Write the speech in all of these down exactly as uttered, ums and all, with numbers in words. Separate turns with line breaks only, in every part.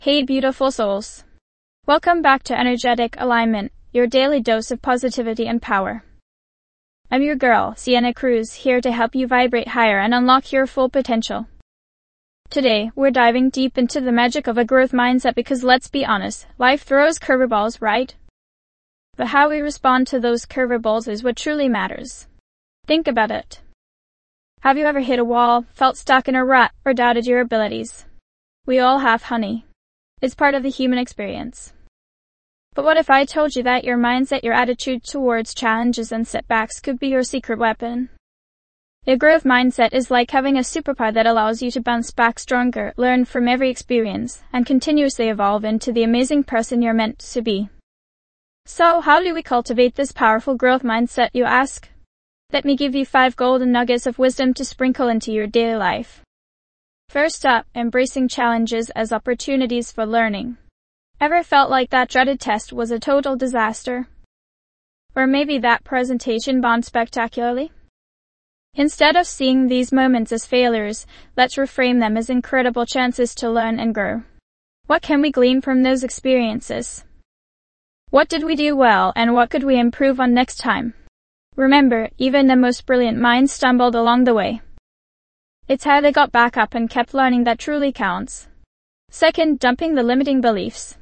Hey beautiful souls. Welcome back to Energetic Alignment, your daily dose of positivity and power. I'm your girl, Sienna Cruz, here to help you vibrate higher and unlock your full potential. Today, we're diving deep into the magic of a growth mindset because let's be honest, life throws curveballs, right? But how we respond to those curveballs is what truly matters. Think about it. Have you ever hit a wall, felt stuck in a rut, or doubted your abilities? We all have, honey. It's part of the human experience. But what if I told you that your mindset, your attitude towards challenges and setbacks could be your secret weapon? A growth mindset is like having a superpower that allows you to bounce back stronger, learn from every experience, and continuously evolve into the amazing person you're meant to be. So, how do we cultivate this powerful growth mindset, you ask? Let me give you five golden nuggets of wisdom to sprinkle into your daily life. First up, embracing challenges as opportunities for learning. Ever felt like that dreaded test was a total disaster? Or maybe that presentation bombed spectacularly? Instead of seeing these moments as failures, let's reframe them as incredible chances to learn and grow. What can we glean from those experiences? What did we do well, and what could we improve on next time? Remember, even the most brilliant minds stumbled along the way. It's how they got back up and kept learning that truly counts. Second, dumping the limiting beliefs.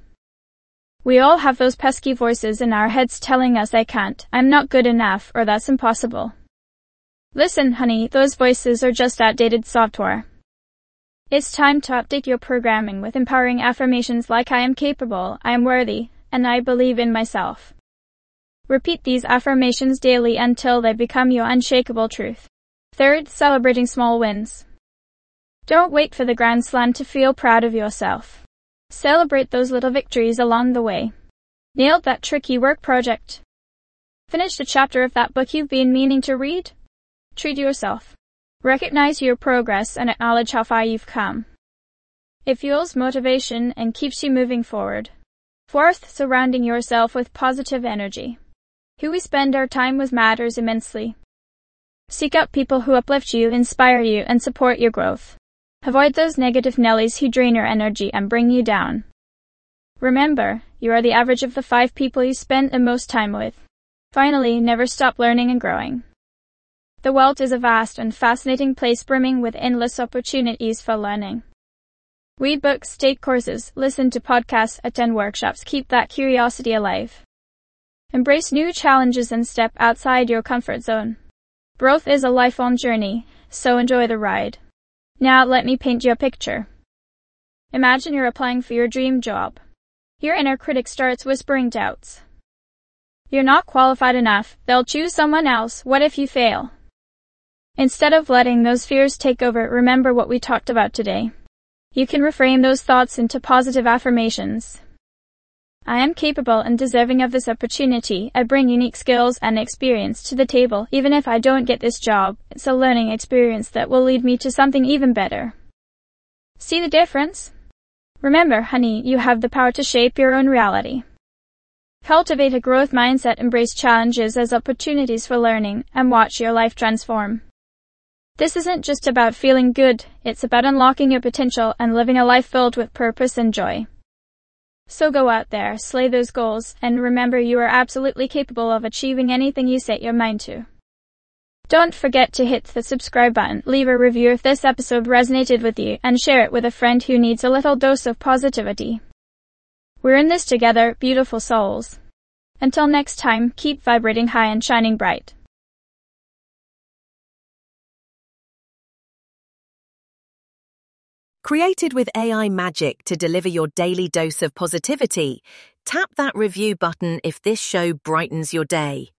We all have those pesky voices in our heads telling us I can't, I'm not good enough, or that's impossible. Listen, honey, those voices are just outdated software. It's time to update your programming with empowering affirmations like I am capable, I am worthy, and I believe in myself. Repeat these affirmations daily until they become your unshakable truth. Third, celebrating small wins. Don't wait for the grand slam to feel proud of yourself. Celebrate those little victories along the way. Nailed that tricky work project. Finished a chapter of that book you've been meaning to read? Treat yourself. Recognize your progress and acknowledge how far you've come. It fuels motivation and keeps you moving forward. Fourth, surrounding yourself with positive energy. Who we spend our time with matters immensely. Seek out people who uplift you, inspire you, and support your growth. Avoid those negative Nellies who drain your energy and bring you down. Remember, you are the average of the five people you spend the most time with. Finally, never stop learning and growing. The world is a vast and fascinating place brimming with endless opportunities for learning. Read books, take courses, listen to podcasts, attend workshops, keep that curiosity alive. Embrace new challenges and step outside your comfort zone. Growth is a lifelong journey, so enjoy the ride. Now let me paint you a picture. Imagine you're applying for your dream job. Your inner critic starts whispering doubts. You're not qualified enough, they'll choose someone else, what if you fail? Instead of letting those fears take over, remember what we talked about today. You can reframe those thoughts into positive affirmations. I am capable and deserving of this opportunity. I bring unique skills and experience to the table. Even if I don't get this job, it's a learning experience that will lead me to something even better. See the difference? Remember, honey, you have the power to shape your own reality. Cultivate a growth mindset, embrace challenges as opportunities for learning, and watch your life transform. This isn't just about feeling good, it's about unlocking your potential and living a life filled with purpose and joy. So go out there, slay those goals, and remember you are absolutely capable of achieving anything you set your mind to. Don't forget to hit the subscribe button, leave a review if this episode resonated with you, and share it with a friend who needs a little dose of positivity. We're in this together, beautiful souls. Until next time, keep vibrating high and shining bright.
Created with A I magic to deliver your daily dose of positivity, tap that review button if this show brightens your day.